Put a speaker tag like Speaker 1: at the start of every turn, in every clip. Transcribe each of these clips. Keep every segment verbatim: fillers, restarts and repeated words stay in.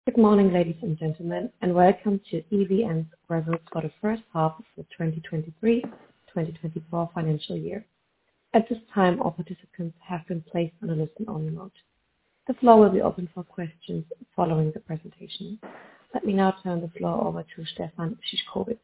Speaker 1: Good morning, ladies and gentlemen, and welcome to E V N's results for the first half of the twenty twenty-three twenty twenty-four financial year. At this time, all participants have been placed on a listen-only mode. The floor will be open for questions following the presentation. Let me now turn the floor over to Stefan Szyszkowitz.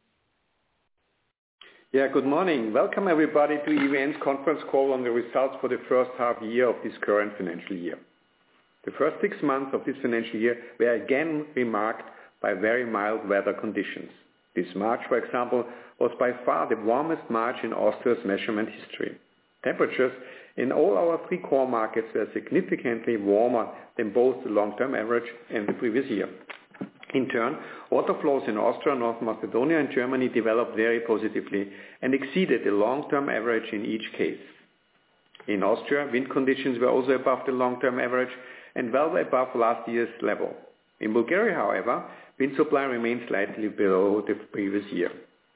Speaker 2: Yeah, good morning. Welcome everybody to E V N's conference call on the results for the first half year of this current financial year. The first six months of this financial year were again remarked by very mild weather conditions. This March, for example, was by far the warmest March in Austria's measurement history. Temperatures in all our three core markets were significantly warmer than both the long-term average and the previous year. In turn, water flows in Austria, North Macedonia and Germany developed very positively and exceeded the long-term average in each case. In Austria, wind conditions were also above the long-term average and well above last year's level. In Bulgaria, however, wind supply remained slightly below the previous year.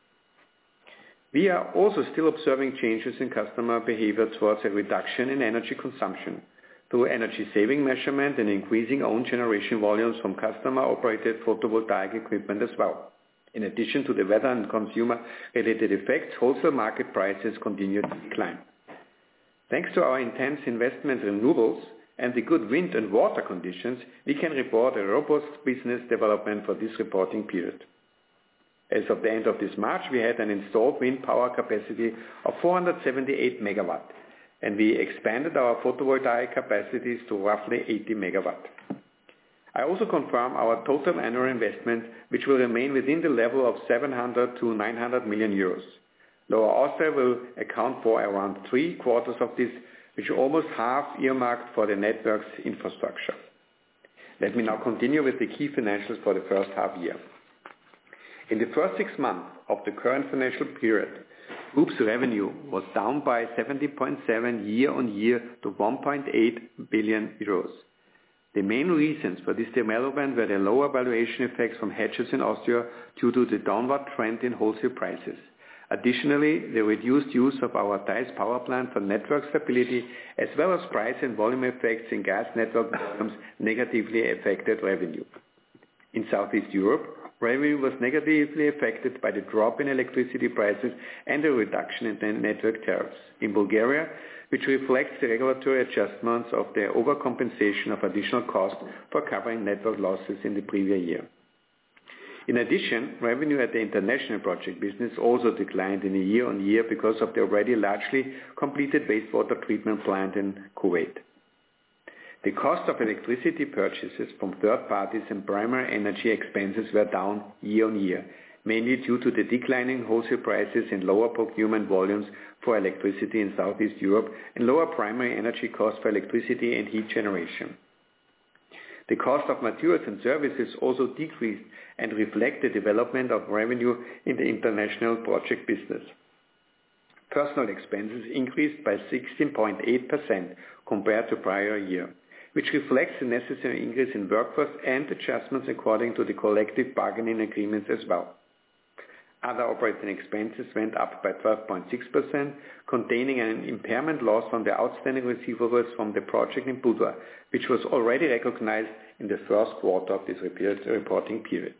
Speaker 2: We are also still observing changes in customer behavior towards a reduction in energy consumption through energy-saving measurement and increasing own generation volumes from customer-operated photovoltaic equipment as well. In addition to the weather and consumer-related effects, wholesale market prices continue to decline. Thanks to our intense investment in renewables and the good wind and water conditions, we can report a robust business development for this reporting period. As of the end of this March, we had an installed wind power capacity of four hundred seventy-eight megawatt, and we expanded our photovoltaic capacities to roughly eighty megawatt. I also confirm our total annual investment, which will remain within the level of seven hundred to nine hundred million euros. Lower Austria will account for around three quarters of this, which almost half earmarked for the network's infrastructure. Let me now continue with the key financials for the first half year. In the first six months of the current financial period, Group's revenue was down by seventy point seven year on year to one point eight billion euros. The main reasons for this development were the lower valuation effects from hedges in Austria due to the downward trend in wholesale prices. Additionally, the reduced use of our Theiss power plant for network stability, as well as price and volume effects in gas network volumes, negatively affected revenue. In Southeast Europe, revenue was negatively affected by the drop in electricity prices and a reduction in the network tariffs. In Bulgaria, which reflects the regulatory adjustments of the overcompensation of additional costs for covering network losses in the previous year. In addition, revenue at the international project business also declined in a year-on-year because of the already largely completed wastewater treatment plant in Kuwait. The cost of electricity purchases from third parties and primary energy expenses were down year-on-year, mainly due to the declining wholesale prices and lower procurement volumes for electricity in Southeast Europe and lower primary energy costs for electricity and heat generation. The cost of materials and services also decreased and reflect the development of revenue in the international project business. Personnel expenses increased by sixteen point eight percent compared to prior year, which reflects the necessary increase in workforce and adjustments according to the collective bargaining agreements as well. Other operating expenses went up by twelve point six percent, containing an impairment loss on the outstanding receivables from the project in Budva, which was already recognized in the first quarter of this reporting period.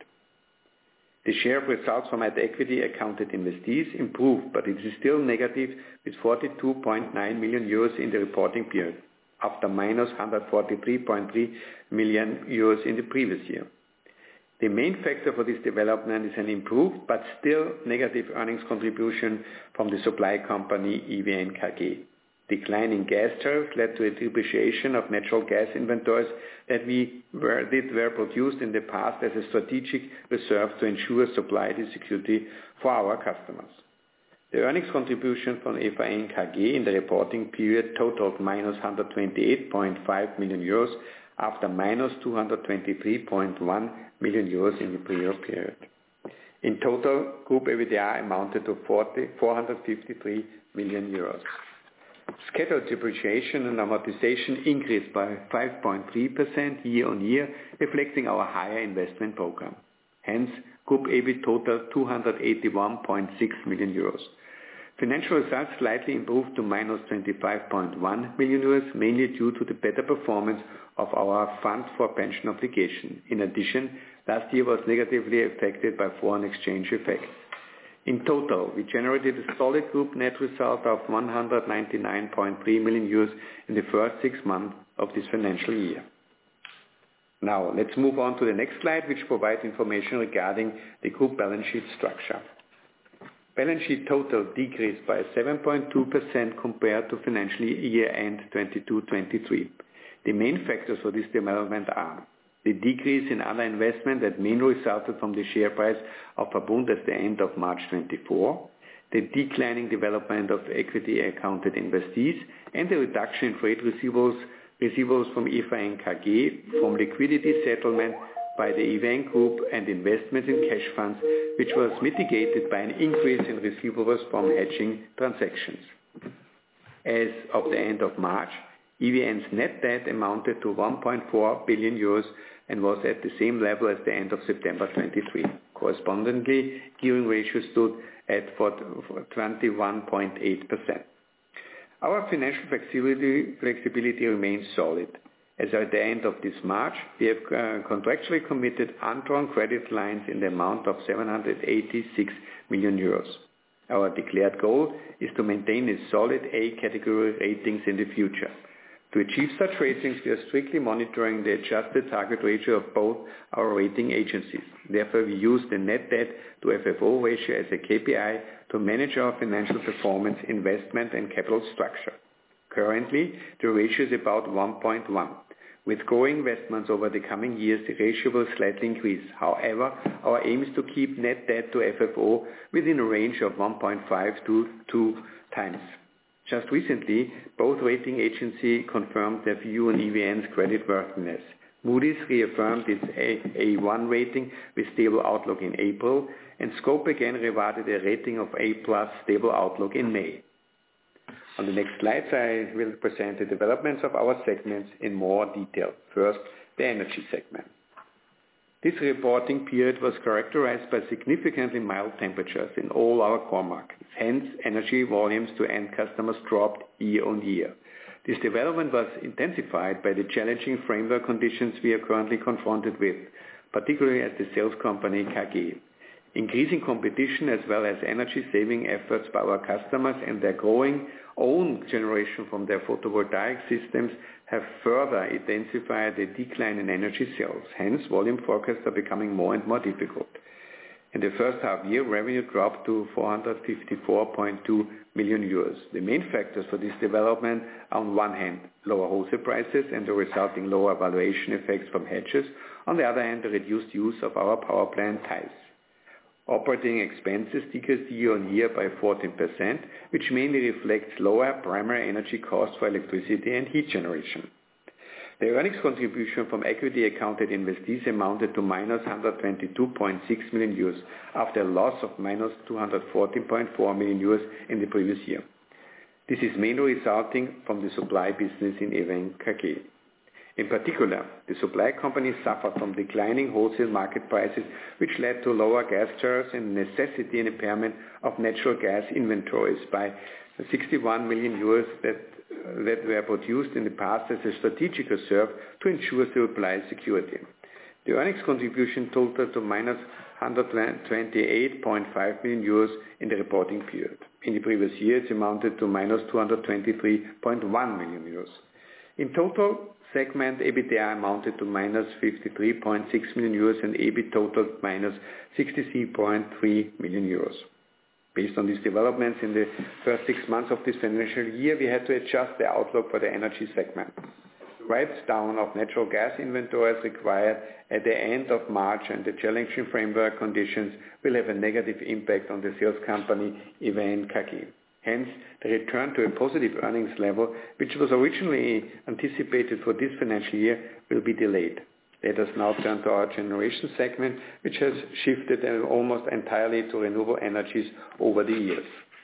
Speaker 2: The share of results from at equity accounted investees improved, but it is still negative with forty-two point nine million euros in the reporting period, after minus one hundred forty-three point three million euros in the previous year. The main factor for this development is an improved but still negative earnings contribution from the supply company E V N K G. Declining gas tariffs led to a depreciation of natural gas inventories that we were, that were produced in the past as a strategic reserve to ensure supply security for our customers. The earnings contribution from E V N K G in the reporting period totaled minus one hundred twenty-eight point five million euros after minus two hundred twenty-three point one million euros in the previous period. In total, Group EBITDA amounted to four hundred fifty-three million euros. Scheduled depreciation and amortization increased by five point three percent year-on-year, reflecting our higher investment program. Hence, Group E B I T totaled two hundred eighty-one point six million euros. Financial results slightly improved to minus twenty-five point one million euros, mainly due to the better performance of our fund for pension obligation. In addition, last year was negatively affected by foreign exchange effects. In total, we generated a solid group net result of one hundred ninety-nine point three million euros in the first six months of this financial year. Now, let's move on to the next slide, which provides information regarding the group balance sheet structure. Balance sheet total decreased by seven point two percent compared to financial year end twenty-two twenty-three. The main factors for this development are the decrease in other investment that mainly resulted from the share price of Verbund at the end of March twenty-four, the declining development of equity accounted investees, and the reduction in trade receivables, receivables from E V N K G from liquidity settlement by the E V N Group and investments in cash funds, which was mitigated by an increase in receivables from hedging transactions. As of the end of March, E V N's net debt amounted to one point four billion euros and was at the same level as the end of September twenty-three. Correspondingly, gearing ratio stood at twenty-one point eight percent. Our financial flexibility, flexibility remains solid. As at the end of this March, we have uh, contractually committed undrawn credit lines in the amount of seven hundred eighty-six million euros. Our declared goal is to maintain a solid A category ratings in the future. To achieve such ratings, we are strictly monitoring the adjusted target ratio of both our rating agencies. Therefore, we use the net debt to F F O ratio as a K P I to manage our financial performance, investment and capital structure. Currently, the ratio is about one point one. With growing investments over the coming years, the ratio will slightly increase. However, our aim is to keep net debt to F F O within a range of one point five to two times. Just recently, both rating agencies confirmed their view on E V N's creditworthiness. Moody's reaffirmed its A one rating with stable outlook in April, and Scope again rewarded a rating of A plus stable outlook in May. On the next slides, I will present the developments of our segments in more detail. First, the energy segment. This reporting period was characterized by significantly mild temperatures in all our core markets. Hence, energy volumes to end customers dropped year on year. This development was intensified by the challenging framework conditions we are currently confronted with, particularly as the sales company K G. Increasing competition as well as energy-saving efforts by our customers and their growing own generation from their photovoltaic systems have further intensified the decline in energy sales. Hence, volume forecasts are becoming more and more difficult. In the first half year, revenue dropped to four hundred fifty-four point two million euros. The main factors for this development are on one hand, lower wholesale prices and the resulting lower valuation effects from hedges. On the other hand, the reduced use of our power plant ties. Operating expenses decreased year-on-year by fourteen percent, which mainly reflects lower primary energy costs for electricity and heat generation. The earnings contribution from equity accounted investees amounted to minus one hundred twenty-two point six million euros after a loss of minus two hundred fourteen point four million euros in the previous year. This is mainly resulting from the supply business in E V N K G. In particular, the supply company suffered from declining wholesale market prices, which led to lower gas charges and necessity and impairment of natural gas inventories by sixty-one million euros that, uh, that were produced in the past as a strategic reserve to ensure supply security. The earnings contribution totaled to minus one hundred twenty-eight point five million euros in the reporting period. In the previous year, it amounted to minus two hundred twenty-three point one million euros. In total, segment EBITDA amounted to minus fifty-three point six million euros and E B I T totaled minus sixty-three point three million euros. Based on these developments in the first six months of this financial year, we had to adjust the outlook for the energy segment. The write-down of natural gas inventories required at the end of March and the challenging framework conditions will have a negative impact on the sales company E V N K G. Hence, the return to a positive earnings level, which was originally anticipated for this financial year, will be delayed. Let us now turn to our generation segment, which has shifted almost entirely to renewable energies over the years.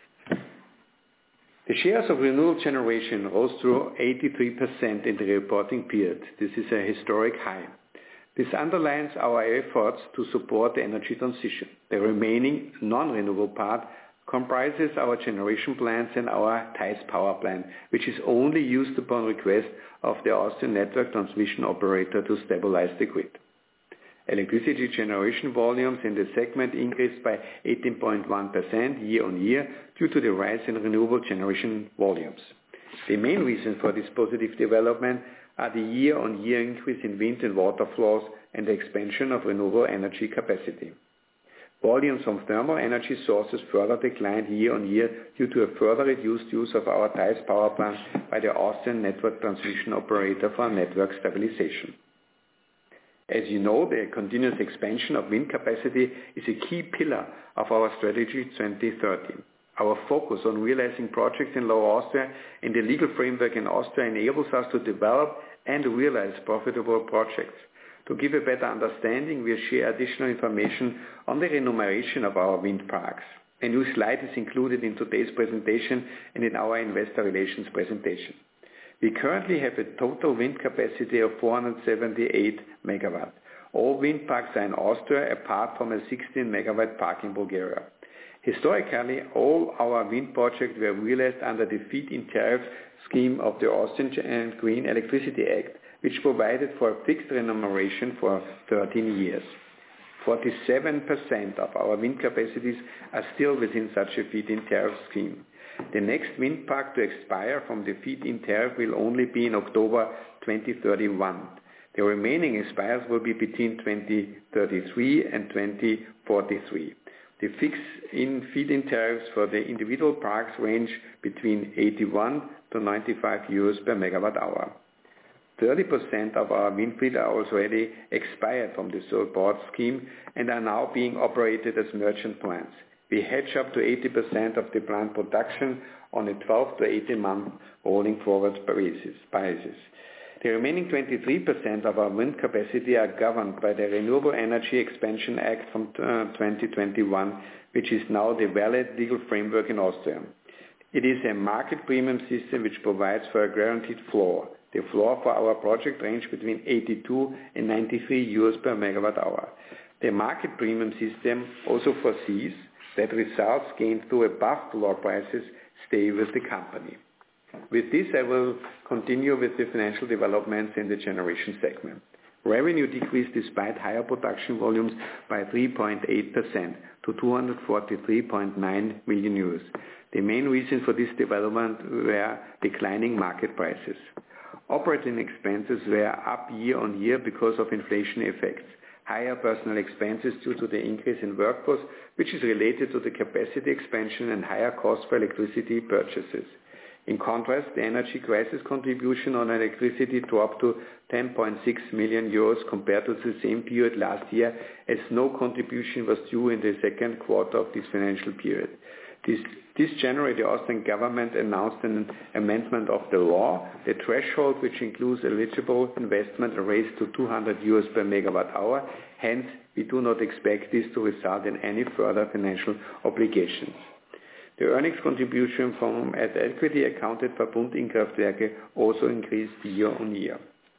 Speaker 2: The shares of renewable generation rose to eighty-three percent in the reporting period. This is a historic high. This underlines our efforts to support the energy transition. The remaining non-renewable part comprises our generation plants and our Theiss power plant, which is only used upon request of the Austrian network transmission operator to stabilize the grid. Electricity generation volumes in the segment increased by eighteen point one percent year-on-year due to the rise in renewable generation volumes. The main reason for this positive development are the year-on-year increase in wind and water flows and the expansion of renewable energy capacity. Volumes from thermal energy sources further declined year-on-year due to a further reduced use of our Theiss power plant by the Austrian network transmission operator for network stabilization. As you know, the continuous expansion of wind capacity is a key pillar of our strategy twenty thirty. Our focus on realizing projects in Lower Austria and the legal framework in Austria enables us to develop and realize profitable projects. To give a better understanding, we share additional information on the remuneration of our wind parks. A new slide is included in today's presentation and in our investor relations presentation. We currently have a total wind capacity of four hundred seventy-eight megawatts. All wind parks are in Austria apart from a sixteen megawatt park in Bulgaria. Historically, all our wind projects were realized under the feed-in tariff scheme of the Austrian Green Electricity Act, which provided for a fixed remuneration for thirteen years. forty-seven percent of our wind capacities are still within such a feed-in tariff scheme. The next wind park to expire from the feed-in tariff will only be in October twenty thirty-one. The remaining expires will be between twenty thirty-three and twenty forty-three. The fixed-in feed-in tariffs for the individual parks range between eighty-one to ninety-five euros per megawatt hour. thirty percent of our wind fleet are already expired from the support scheme and are now being operated as merchant plants. We hedge up to eighty percent of the plant production on a twelve to eighteen month rolling forward basis. The remaining twenty-three percent of our wind capacity are governed by the Renewable Energy Expansion Act from twenty twenty-one, which is now the valid legal framework in Austria. It is a market premium system which provides for a guaranteed floor. The floor for our project range between eighty-two and ninety-three euros per megawatt hour. The market premium system also foresees that results gained through above floor prices stay with the company. With this, I will continue with the financial developments in the generation segment. Revenue decreased despite higher production volumes by three point eight percent to two hundred forty-three point nine million euros. The main reason for this development were declining market prices. Operating expenses were up year-on-year because of inflation effects. Higher personnel expenses due to the increase in workforce, which is related to the capacity expansion and higher costs for electricity purchases. In contrast, the energy crisis contribution on electricity dropped to ten point six million euros compared to the same period last year, as no contribution was due in the second quarter of this financial period. This, this January, the Austrian government announced an amendment of the law. The threshold, which includes eligible investment, raised to two hundred euros per megawatt hour. Hence, we do not expect this to result in any further financial obligations. The earnings contribution from at equity accounted Verbund Innkraftwerke also increased year-on-year.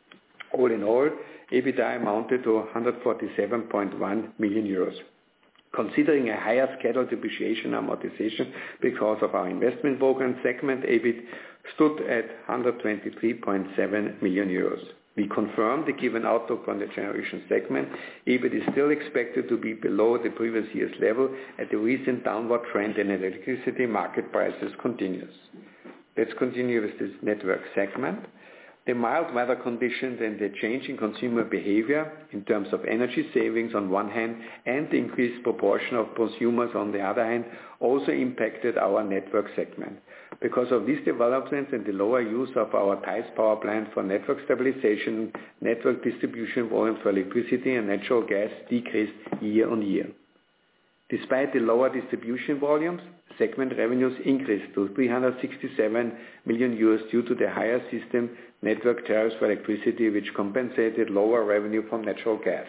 Speaker 2: All in all, EBITDA amounted to one hundred forty-seven point one million euros. Considering a higher scheduled depreciation amortization because of our investment program, segment E B I T stood at one hundred twenty-three point seven million euros. We confirm the given outlook on the generation segment. E B I T is still expected to be below the previous year's level as the recent downward trend in electricity market prices continues. Let's continue with this network segment. The mild weather conditions and the change in consumer behavior in terms of energy savings on one hand and the increased proportion of consumers on the other hand also impacted our network segment. Because of these developments and the lower use of our Theiss power plant for network stabilization, network distribution volume for electricity and natural gas decreased year on year. Despite the lower distribution volumes, segment revenues increased to three hundred sixty-seven million euros due to the higher system network tariffs for electricity, which compensated lower revenue from natural gas.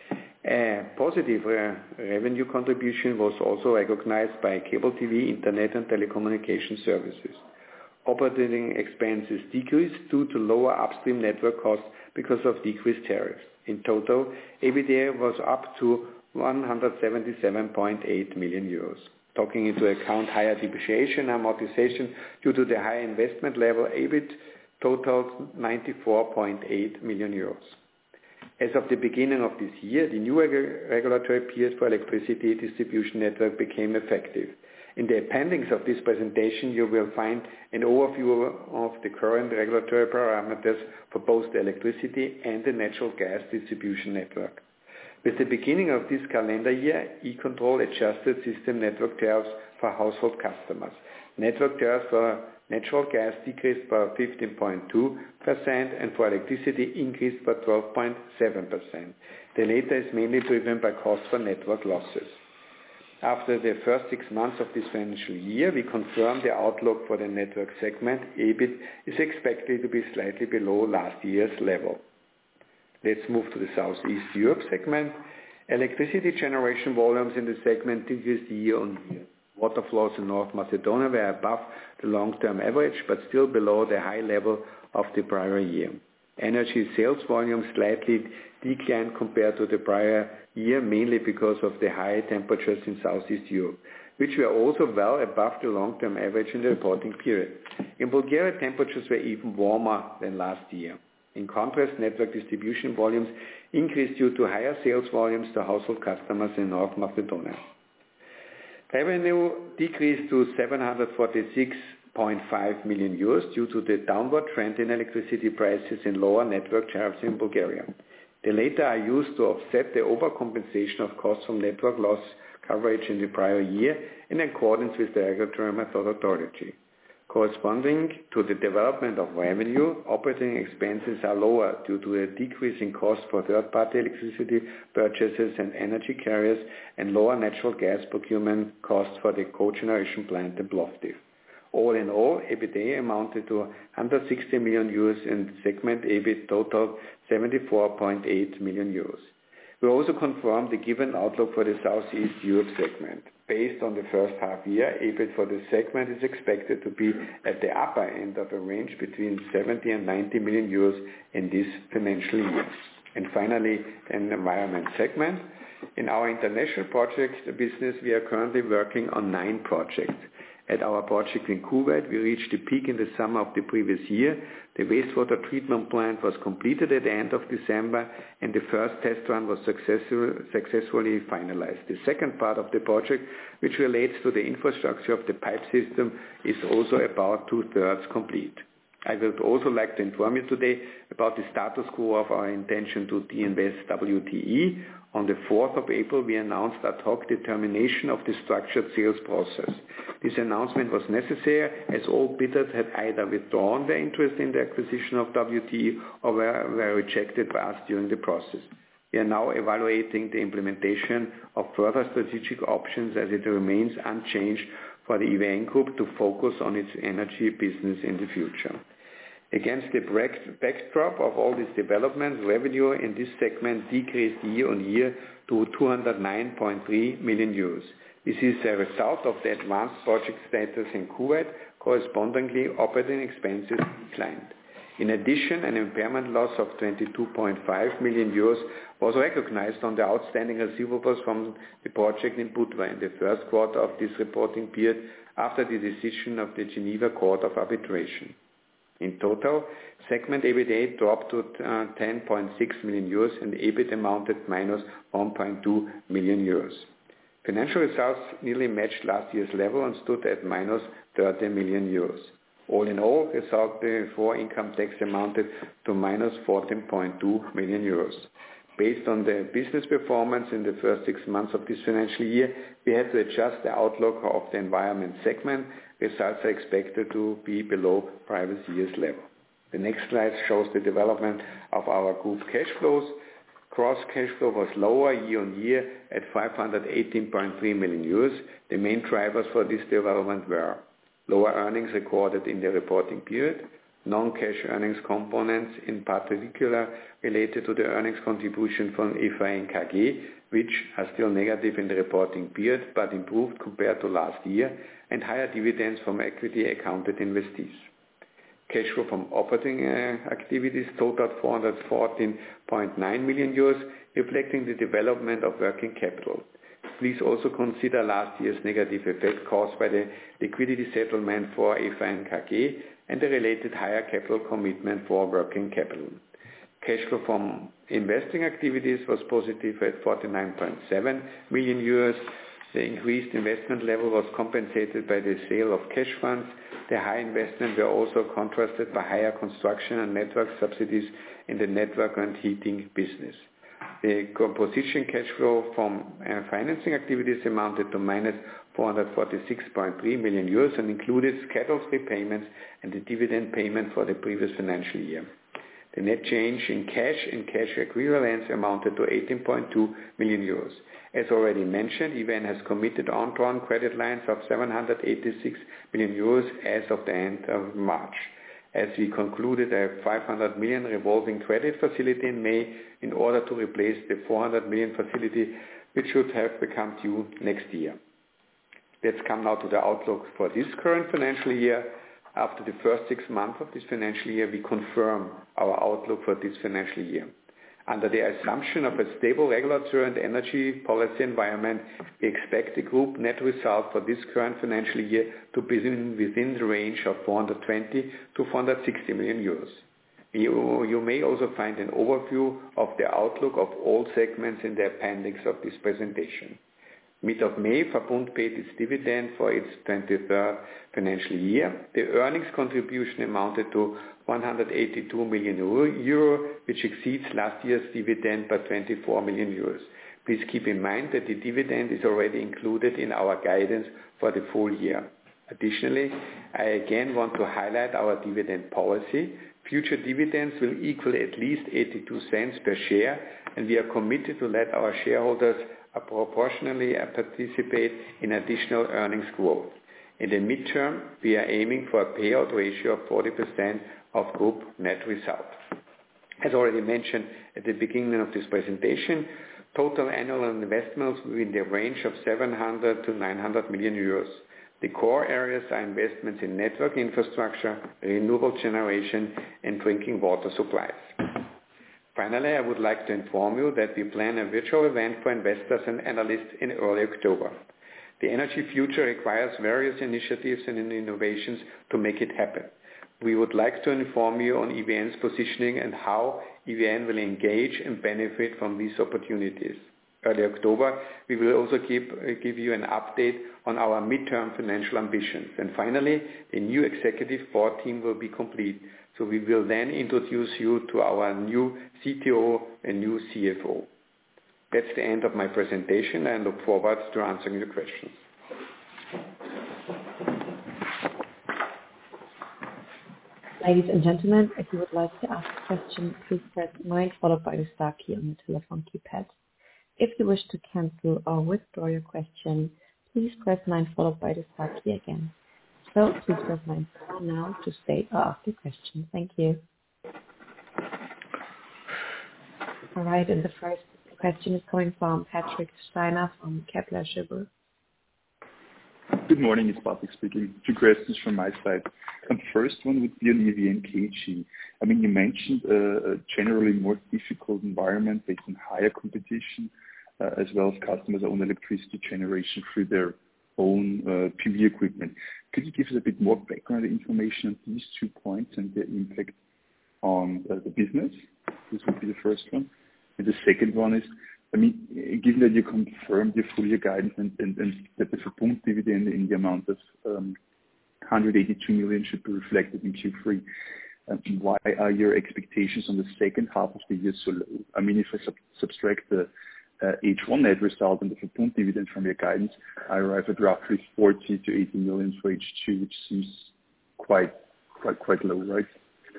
Speaker 2: A positive re- revenue contribution was also recognized by cable T V, internet and telecommunication services. Operating expenses decreased due to lower upstream network costs because of decreased tariffs. In total, EBITDA was up to one hundred seventy-seven point eight million euros. Taking into account higher depreciation and amortization due to the high investment level, EBIT totaled ninety-four point eight million euros. As of the beginning of this year, the new regulatory period for electricity distribution network became effective. In the appendix of this presentation, you will find an overview of the current regulatory parameters for both the electricity and the natural gas distribution network. With the beginning of this calendar year, E-Control adjusted system network tariffs for household customers. Network tariffs for natural gas decreased by fifteen point two percent and for electricity increased by twelve point seven percent. The latter is mainly driven by costs for network losses. After the first six months of this financial year, we confirm the outlook for the network segment. EBIT is expected to be slightly below last year's level. Let's move to the Southeast Europe segment. Electricity generation volumes in the segment decreased year on year. Water flows in North Macedonia were above the long-term average, but still below the high level of the prior year. Energy sales volume slightly declined compared to the prior year, mainly because of the high temperatures in Southeast Europe, which were also well above the long-term average in the reporting period. In Bulgaria, temperatures were even warmer than last year. In contrast, network distribution volumes increased due to higher sales volumes to household customers in North Macedonia. Revenue decreased to seven hundred forty-six point five million euros due to the downward trend in electricity prices and lower network tariffs in Bulgaria. The latter are used to offset the overcompensation of costs from network loss coverage in the prior year in accordance with the regulatory methodology. Corresponding to the development of revenue, operating expenses are lower due to a decrease in cost for third-party electricity purchases and energy carriers and lower natural gas procurement costs for the cogeneration plant in Plovdiv. All in all, EBITDA amounted to one hundred sixty million euros and segment EBIT totaled seventy-four point eight million euros. We also confirmed the given outlook for the Southeast Europe segment. Based on the first half year, EBIT for the segment is expected to be at the upper end of a range between seventy and ninety million euros in this financial year. And finally, an environment segment. In our international project business, we are currently working on nine projects. At our project in Kuwait, we reached the peak in the summer of the previous year. The wastewater treatment plant was completed at the end of December, and the first test run was successful, successfully finalized. The second part of the project, which relates to the infrastructure of the pipe system, is also about two-thirds complete. I would also like to inform you today about the status quo of our intention to de-invest W T E. On the fourth of April, we announced ad hoc the termination of the structured sales process. This announcement was necessary as all bidders had either withdrawn their interest in the acquisition of W T E or were, were rejected by us during the process. We are now evaluating the implementation of further strategic options as it remains unchanged for the E V N Group to focus on its energy business in the future. Against the backdrop of all these developments, revenue in this segment decreased year on year to two hundred nine point three million euros. This is a result of the advanced project status in Kuwait. Correspondingly, operating expenses declined. In addition, an impairment loss of twenty-two point five million euros was recognized on the outstanding receivables from the project in Budva in the first quarter of this reporting period after the decision of the Geneva Court of Arbitration. In total, segment EBITDA dropped to uh, ten point six million euros and EBIT amounted minus one point two million euros. Financial results nearly matched last year's level and stood at minus thirty million euros. All in all, result before income tax amounted to minus fourteen point two million euros. Based on the business performance in the first six months of this financial year, we had to adjust the outlook of the environment segment. Results are expected to be below previous year's level. The next slide shows the development of our group cash flows. Gross cash flow was lower year on year at five hundred eighteen point three million euros. The main drivers for this development were lower earnings recorded in the reporting period, non-cash earnings components, in particular related to the earnings contribution from E V N K G, which are still negative in the reporting period but improved compared to last year, and higher dividends from equity accounted investees. Cash flow from operating uh, activities totaled four hundred fourteen point nine million euros, reflecting the development of working capital. Please also consider last year's negative effect caused by the liquidity settlement for E V N K G and the related higher capital commitment for working capital. Cash flow from investing activities was positive at forty-nine point seven million euros. The increased investment level was compensated by the sale of cash funds. The high investment were also contrasted by higher construction and network subsidies in the network and heating business. The composition cash flow from uh, financing activities amounted to minus four hundred forty-six point three million euros and included scheduled repayments and the dividend payment for the previous financial year. The net change in cash and cash equivalents amounted to eighteen point two million euros. As already mentioned, E V N has committed undrawn credit lines of seven hundred eighty-six million euros as of the end of March. As we concluded a five hundred million revolving credit facility in May in order to replace the four hundred million facility, which should have become due next year. Let's come now to the outlook for this current financial year. After the first six months of this financial year, we confirm our outlook for this financial year. Under the assumption of a stable regulatory and energy policy environment, we expect the group net result for this current financial year to be within the range of four hundred twenty to four hundred sixty million euros. You, you may also find an overview of the outlook of all segments in the appendix of this presentation. Mid of May, Verbund paid its dividend for its twenty-third financial year. The earnings contribution amounted to one hundred eighty-two million euro, which exceeds last year's dividend by twenty-four million euros. Please keep in mind that the dividend is already included in our guidance for the full year. Additionally, I again want to highlight our dividend policy. Future dividends will equal at least eighty-two cents per share, and we are committed to let our shareholders proportionally participate in additional earnings growth. In the midterm, we are aiming for a payout ratio of forty percent of group net result. As already mentioned at the beginning of this presentation, total annual investments will be in the range of seven hundred to nine hundred million euros. The core areas are investments in network infrastructure, renewable generation, and drinking water supplies. Finally, I would like to inform you that we plan a virtual event for investors and analysts in early October. The energy future requires various initiatives and innovations to make it happen. We would like to inform you on E V N's positioning and how E V N will engage and benefit from these opportunities. Early October, we will also keep, uh, give you an update on our midterm financial ambitions. And finally, the new executive board team will be complete. So we will then introduce you to our new C T O and new C F O. That's the end of my presentation. I look forward to answering your questions.
Speaker 1: Ladies and gentlemen, if you would like to ask a question, please press nine followed by the star key on the telephone keypad. If you wish to cancel or withdraw your question, please press nine followed by the star key again. So please press nine star now to state or ask your question. Thank you. All right, and the first question is coming from Patrick Steiner from Kepler Cheuvreux.
Speaker 3: Good morning, it's Patrick speaking. Two questions from my side. The first one would be on E V N K G. I mean, you mentioned uh, a generally more difficult environment based on higher competition, uh, as well as customers' own electricity generation through their own uh, P V equipment. Could you give us a bit more background information on these two points and their impact on uh, the business? This would be the first one. And the second one is, I mean, given that you confirmed your full year guidance and, and, and that the Verbund dividend in the amount of um, one hundred eighty-two million should be reflected in Q three, um, why are your expectations on the second half of the year so low? I mean, if I sub- subtract the uh, H one net result and the Verbund dividend from your guidance, I arrive at roughly forty to eighty million for H two, which seems quite, quite, quite low, right?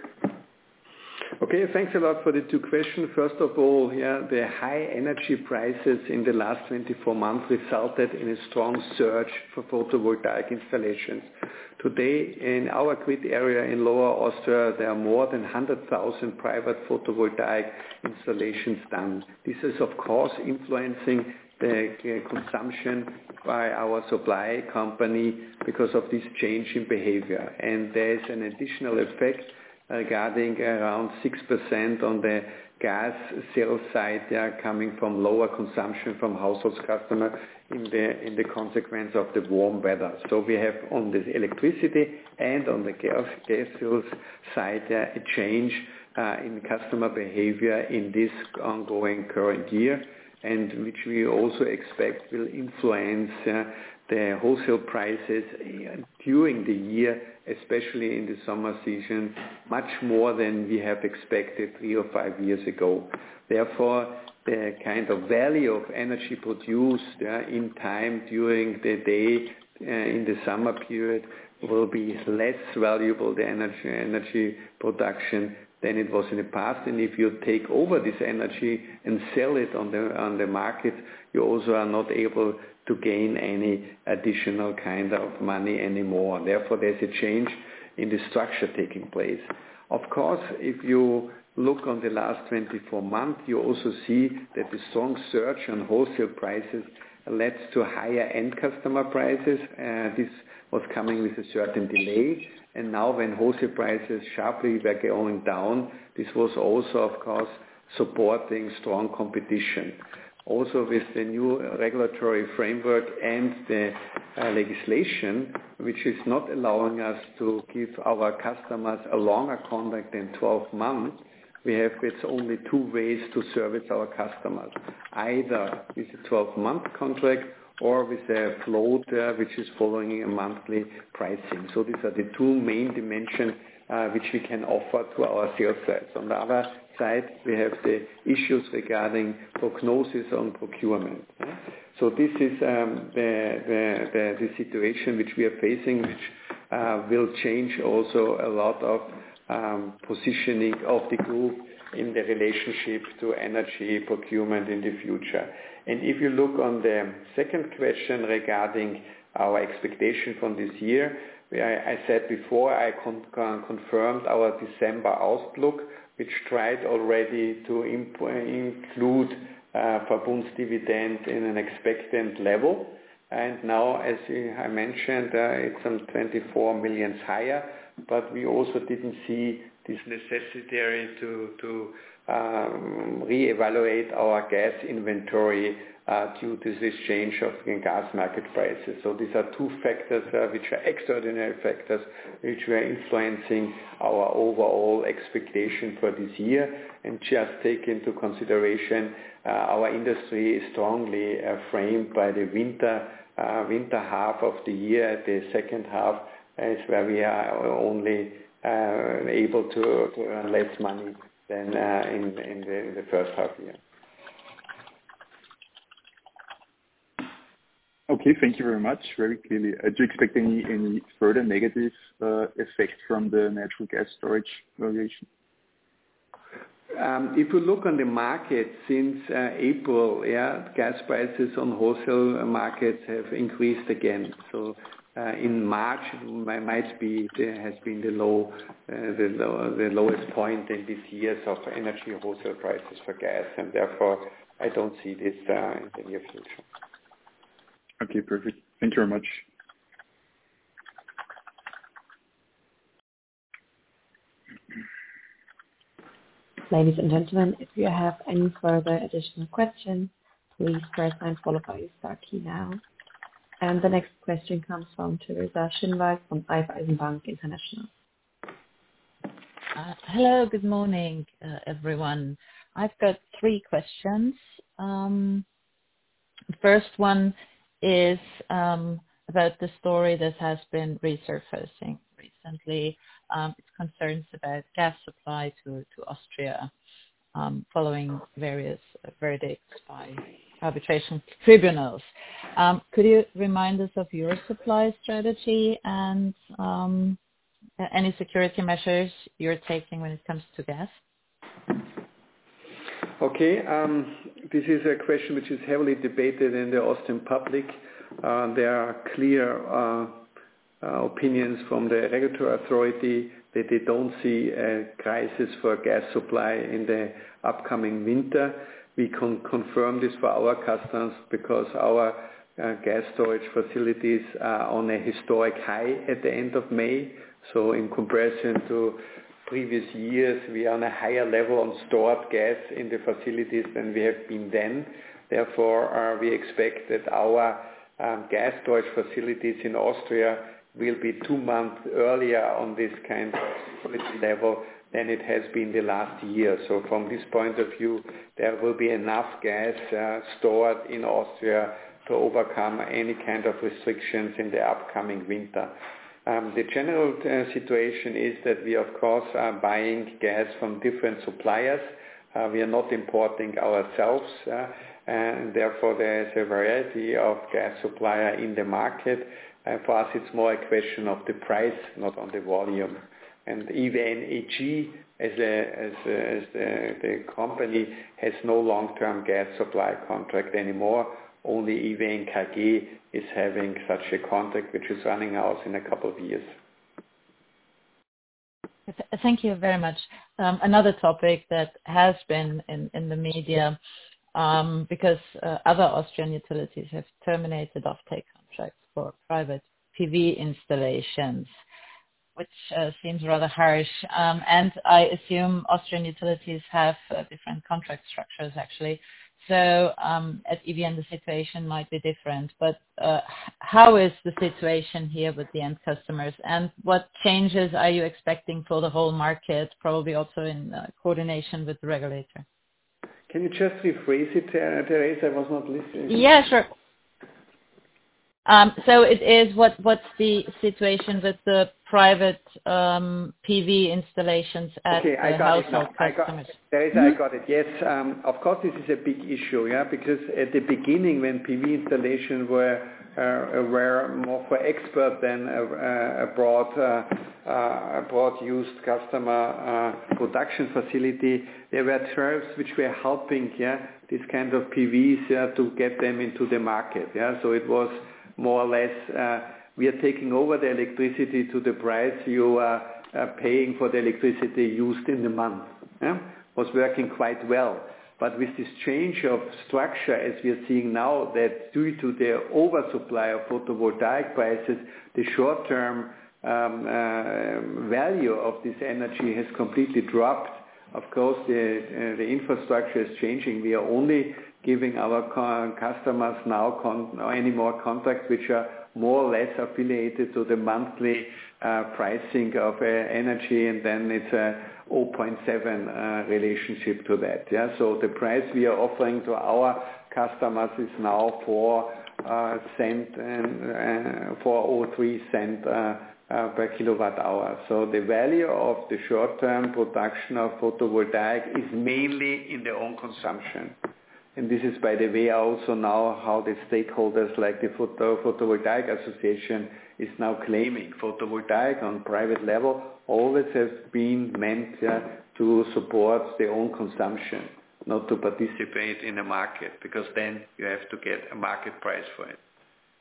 Speaker 2: Okay, thanks a lot for the two questions. First of all, yeah, the high energy prices in the last twenty-four months resulted in a strong surge for photovoltaic installations. Today, in our grid area in Lower Austria, there are more than one hundred thousand private photovoltaic installations done. This is, of course, influencing the consumption by our supply company because of this change in behavior. And there is an additional effect regarding around six percent on the gas sales side, they are coming from lower consumption from households customer in the in the consequence of the warm weather. So we have on the electricity and on the gas gas sales side uh, a change uh, in customer behavior in this ongoing current year, and which we also expect will influence uh, the wholesale prices during the year, especially in the summer season, much more than we have expected three or five years ago. Therefore, the kind of value of energy produced uh, in time during the day uh, in the summer period will be less valuable, the energy, energy production, than it was in the past. And if you take over this energy and sell it on the on the market, you also are not able to gain any additional kind of money anymore. Therefore, there's a change in the structure taking place. Of course, if you look on the last twenty-four months, you also see that the strong surge on wholesale prices led to higher end customer prices. Uh, this was coming with a certain delay. And now when wholesale prices sharply were going down, this was also, of course, supporting strong competition. Also with the new regulatory framework and the uh, legislation, which is not allowing us to give our customers a longer contract than twelve months, we have it's only two ways to service our customers, either with a twelve-month contract or with a float, uh, which is following a monthly pricing. So these are the two main dimensions uh, which we can offer to our sales sides. On the other side, we have the issues regarding prognosis on procurement. So this is um, the, the, the, the situation which we are facing, which uh, will change also a lot of um, positioning of the group in the relationship to energy procurement in the future. And if you look on the second question regarding our expectation from this year, I, I said before I con- con- confirmed our December outlook, which tried already to imp- include uh, Verbund's dividend in an expectant level. And now, as I mentioned, uh, it's some twenty-four million higher, but we also didn't see this necessary to, to um, re-evaluate our gas inventory uh, due to this change of gas market prices. So these are two factors uh, which are extraordinary factors which were influencing our overall expectation for this year. And just take into consideration uh, our industry is strongly uh, framed by the winter uh, winter half of the year. The second half is where we are only uh, able to, to earn less money than uh, in, in, the, in the first half year.
Speaker 3: Okay, thank you very much. Very clearly. Uh, do you expect any, any further negative uh, effect from the natural gas storage valuation?
Speaker 2: Um, if you look on the market since uh, April, yeah, gas prices on wholesale markets have increased again. So uh, in March, it might be there has been the low, uh, the, low, the lowest point in these years of energy wholesale prices for gas, and therefore I don't see this uh, in the near future.
Speaker 3: Okay, perfect. Thank you very much.
Speaker 1: Ladies and gentlemen, if you have any further additional questions, please press nine followed by the star key now. And the next question comes from Teresa Schinwald from Raiffeisen Bank International.
Speaker 4: Uh, hello, good morning, uh, everyone. I've got three questions. Um, the first one is um, about the story that has been resurfacing recently. Um, it's concerns about gas supply to, to Austria um, following various uh, verdicts by arbitration tribunals. Um, could you remind us of your supply strategy and um, any security measures you're taking when it comes to gas?
Speaker 2: Okay, um, this is a question which is heavily debated in the Austrian public. Uh, there are clear uh, uh, opinions from the regulatory authority that they don't see a crisis for gas supply in the upcoming winter. We can confirm this for our customers because our uh, gas storage facilities are on a historic high at the end of May. So in comparison to previous years, we are on a higher level on stored gas in the facilities than we have been then. Therefore, uh, we expect that our um, gas storage facilities in Austria will be two months earlier on this kind of facility level than it has been the last year. So from this point of view, there will be enough gas uh, stored in Austria to overcome any kind of restrictions in the upcoming winter. Um, the general uh, situation is that we, of course, are buying gas from different suppliers. Uh, we are not importing ourselves, uh, and therefore there is a variety of gas supplier in the market. Uh, for us, it's more a question of the price, not on the volume. And E V N A G, as, a, as, a, as the, the company, has no long-term gas supply contract anymore. Only E V N K G is having such a contract, which is running out in a couple of years.
Speaker 4: Thank you very much. Um, another topic that has been in, in the media, um, because uh, other Austrian utilities have terminated offtake contracts for private P V installations, which uh, seems rather harsh. Um, and I assume Austrian utilities have uh, different contract structures, actually. So um, at E V N, the situation might be different. But uh, how is the situation here with the end customers? And what changes are you expecting for the whole market, probably also in uh, coordination with the regulator?
Speaker 2: Can you just rephrase it, uh, Therese? I was not listening.
Speaker 4: Yeah, sure. Um, so it is, what, what's the situation with the private um, P V installations at
Speaker 2: okay, I
Speaker 4: the
Speaker 2: got
Speaker 4: household
Speaker 2: it now.
Speaker 4: customers?
Speaker 2: I got, there is, mm-hmm. I got it. Yes, um, of course this is a big issue, yeah, because at the beginning when P V installations were uh, were more for expert than a, a broad uh, uh, a broad used customer uh, production facility, there were tariffs which were helping, yeah, this kind of P Vs, yeah, to get them into the market, yeah. So it was more or less, uh, we are taking over the electricity to the price you are uh, paying for the electricity used in the month. Yeah? Was working quite well. But with this change of structure, as we are seeing now, that due to the oversupply of photovoltaic prices, the short-term um, uh, value of this energy has completely dropped. Of course, the, uh, the infrastructure is changing. We are only giving our co- customers now con- any more contracts which are more or less affiliated to the monthly uh, pricing of uh, energy, and then it's a zero point seven uh, relationship to that. Yeah, so the price we are offering to our customers is now four uh, cent and uh, four oh three cent uh, uh, per kilowatt hour. So the value of the short-term production of photovoltaic is mainly in their own consumption. And this is, by the way, also now how the stakeholders like the Photo, Photovoltaic Association is now claiming. Photovoltaic on private level always has been meant uh, to support their own consumption, not to participate in a market, because then you have to get a market price for it.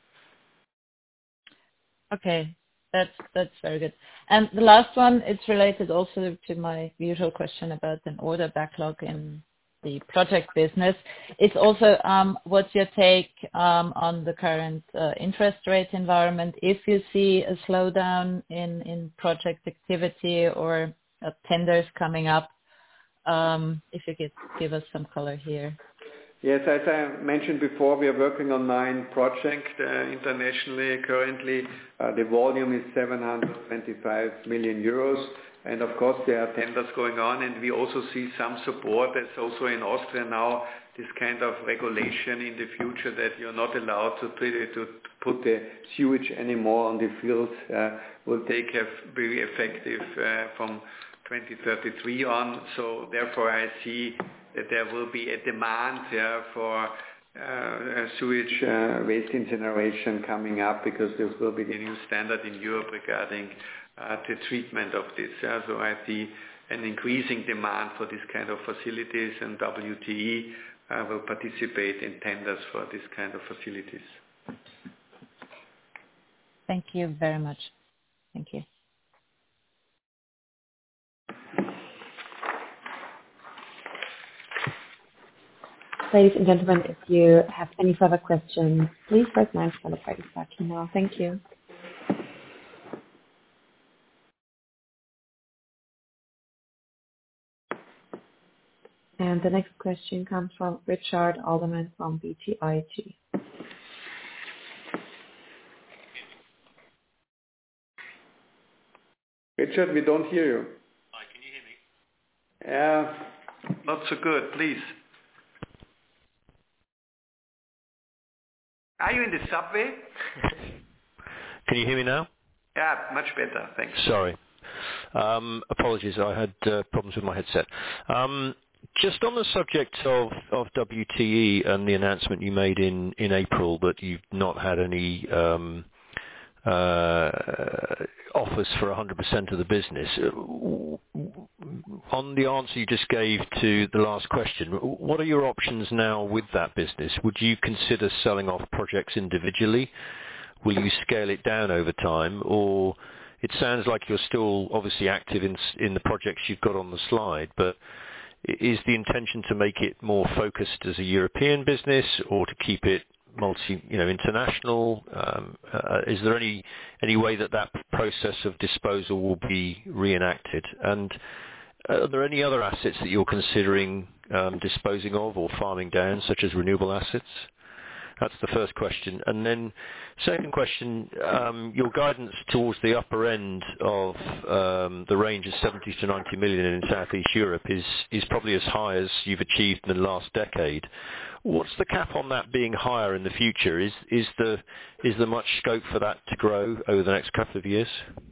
Speaker 4: Okay, that's that's very good. And the last one, it's related also to my usual question about an order backlog in the project business. It's also um, what's your take um, on the current uh, interest rate environment? If you see a slowdown in, in project activity or uh, tenders coming up, um, if you could give us some color here.
Speaker 2: Yes, as I mentioned before, we are working on nine projects uh, internationally currently. Uh, the volume is seven hundred twenty-five million euros. And of course, there are tenders going on, and we also see some support. That's also in Austria now, this kind of regulation in the future that you're not allowed to, to put the sewage anymore on the fields uh, will take a very effective uh, from twenty thirty-three on. So therefore, I see that there will be a demand yeah, for uh, sewage uh, waste incineration coming up, because this will be the new standard in Europe regarding Uh, the treatment of this. Uh, so I see an increasing demand for this kind of facilities, and W T E uh, will participate in tenders for this kind of facilities.
Speaker 4: Thank you very much. Thank you.
Speaker 1: Ladies and gentlemen, if you have any further questions, please press nine followed by the star key now. Thank you. And the next question comes from Richard Alderman from B T I G.
Speaker 2: Richard, we don't hear you.
Speaker 5: Hi, can you hear me?
Speaker 2: Yeah, not so good, please. Are you in the subway?
Speaker 5: Can you hear me now?
Speaker 2: Yeah, much better, thanks.
Speaker 5: Sorry. Um, apologies, I had uh, problems with my headset. Um, just on the subject of, of W T E and the announcement you made in, in April that you've not had any um, uh, offers for one hundred percent of the business. On the answer you just gave to the last question, what are your options now with that business? Would you consider selling off projects individually? Will you scale it down over time? Or it sounds like you're still obviously active in, in the projects you've got on the slide, but is the intention to make it more focused as a European business or to keep it multi, you know, international? Um, uh, is there any any way that that process of disposal will be reenacted? And are there any other assets that you're considering um, disposing of or farming down, such as renewable assets? That's the first question. And then second question, um, your guidance towards the upper end of um, the range of seventy to ninety million in Southeast Europe is, is probably as high as you've achieved in the last decade. What's the cap on that being higher in the future? Is, is, the, is there much scope for that to grow over the next couple of years?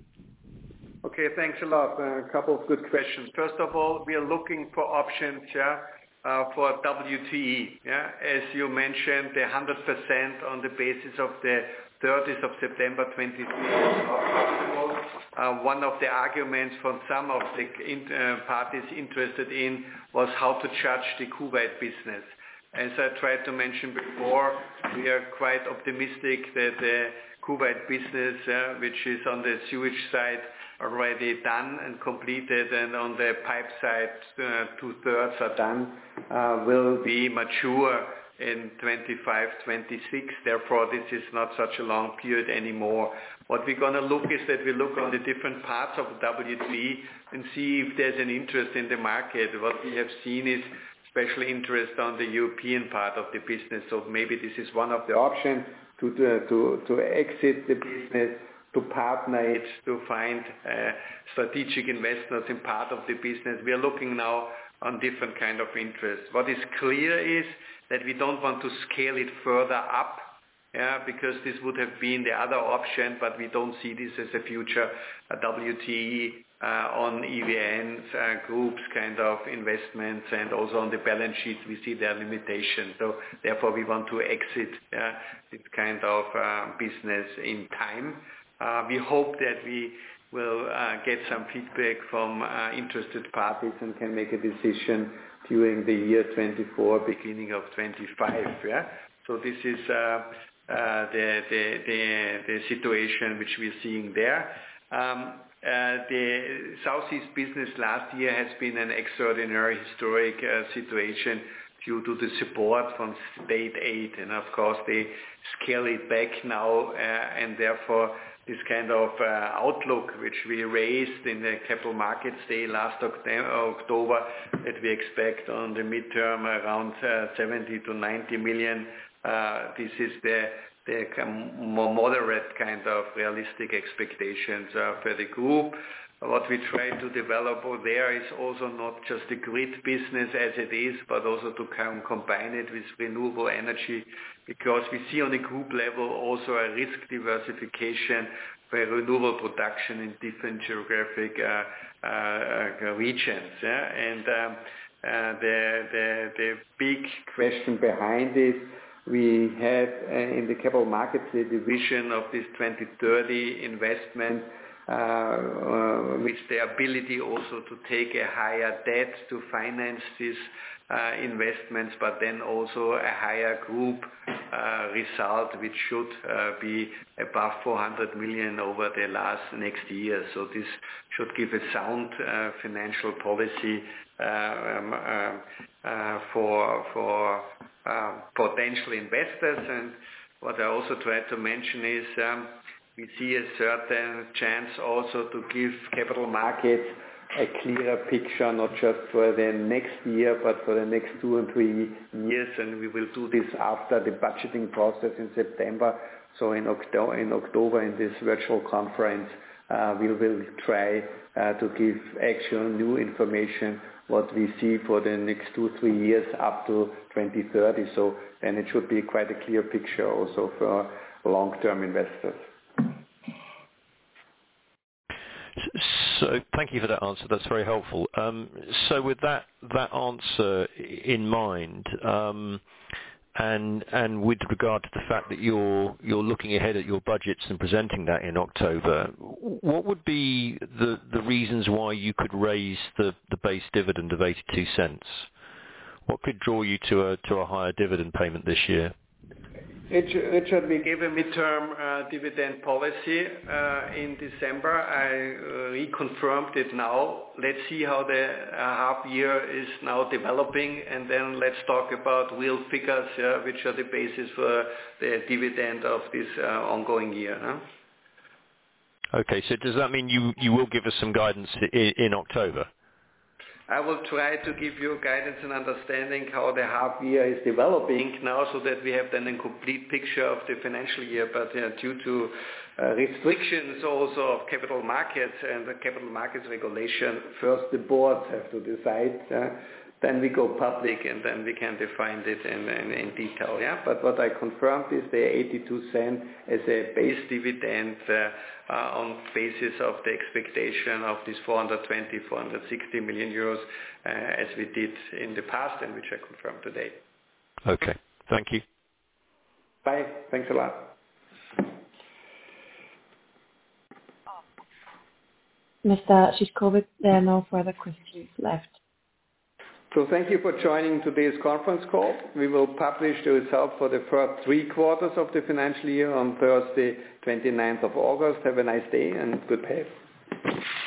Speaker 2: Okay, thanks a lot. A couple of good questions. First of all, we are looking for options, yeah, uh, for W T E. Yeah, as you mentioned, the one hundred percent on the basis of the thirtieth of September twenty-three is not possible. Uh, one of the arguments from some of the in, uh, parties interested in was how to judge the Kuwait business. As I tried to mention before, we are quite optimistic that the Kuwait business, uh, which is on the sewage side, already done and completed, and on the pipe side, uh, two-thirds are done, uh, will be mature in twenty-five, twenty-six. Therefore, this is not such a long period anymore. What we're going to look is that we look on the different parts of W T E and see if there's an interest in the market. What we have seen is special interest on the European part of the business. So maybe this is one of the options to, to, to exit the business, to partner it, to find uh, strategic investors in part of the business. We are looking now on different kind of interests. What is clear is that we don't want to scale it further up, yeah, because this would have been the other option, but we don't see this as a future uh, W T E uh, on E V N's uh, groups kind of investments, and also on the balance sheet we see their limitations. So therefore we want to exit uh, this kind of uh, business in time. Uh, we hope that we will uh, get some feedback from uh, interested parties and can make a decision during the year twenty-four, beginning of twenty-five. Yeah? So this is uh, uh, the, the, the, the situation which we're seeing there. Um, uh, the Southeast business last year has been an extraordinary historic uh, situation due to the support from state aid, and of course they scale it back now, uh, and therefore this kind of uh, outlook which we raised in the Capital Markets Day last October, that we expect on the midterm around uh, seventy to ninety million. Uh, this is the, the more moderate kind of realistic expectations uh, for the group. What we try to develop there is also not just the grid business as it is, but also to com- combine it with renewable energy, because we see on a group level also a risk diversification for renewable production in different geographic uh, uh, regions. Yeah? And um, uh, the, the, the big question behind it, we have uh, in the capital markets the division of this twenty thirty investment, Uh, uh, with the ability also to take a higher debt to finance these uh, investments, but then also a higher group uh, result, which should uh, be above four hundred million over the last next year. So this should give a sound uh, financial policy uh, um, uh, uh, for for uh, potential investors. And what I also tried to mention is um, we see a certain chance also to give capital markets a clearer picture, not just for the next year, but for the next two and three years. And we will do this after the budgeting process in September. So in October, in October, in this virtual conference, uh, we will try uh, to give actual new information, what we see for the next two, three years up to twenty thirty. So then it should be quite a clear picture also for long-term investors.
Speaker 5: So thank you for that answer. That's very helpful. Um, so with that that answer in mind, um, and and with regard to the fact that you're you're looking ahead at your budgets and presenting that in October, what would be the the reasons why you could raise the, the base dividend of eighty-two cents? What could draw you to a to a higher dividend payment this year?
Speaker 2: Richard, we gave a midterm uh, dividend policy uh, in December. I uh, reconfirmed it now. Let's see how the uh, half year is now developing, and then let's talk about real figures, yeah, which are the basis for the dividend of this uh, ongoing year. Huh?
Speaker 5: Okay, so does that mean you, you will give us some guidance in, in October?
Speaker 2: I will try to give you guidance and understanding how the half year is developing now, so that we have then a complete picture of the financial year. But uh, due to uh, restrictions also of capital markets and the capital markets regulation, first the boards have to decide. Uh, then we go public, and then we can define it in, in, in detail. Yeah. But what I confirmed is the eighty-two cent as a base dividend uh, uh, on basis of the expectation of this four hundred twenty, four hundred sixty million euros, uh, as we did in the past, and which I confirmed today.
Speaker 5: Okay. Thank you.
Speaker 2: Bye. Thanks a lot.
Speaker 1: Mister Szyszkowicz, there are no further questions left.
Speaker 2: So thank you for joining today's conference call. We will publish the results for the first three quarters of the financial year on Thursday, twenty-ninth of August. Have a nice day and goodbye.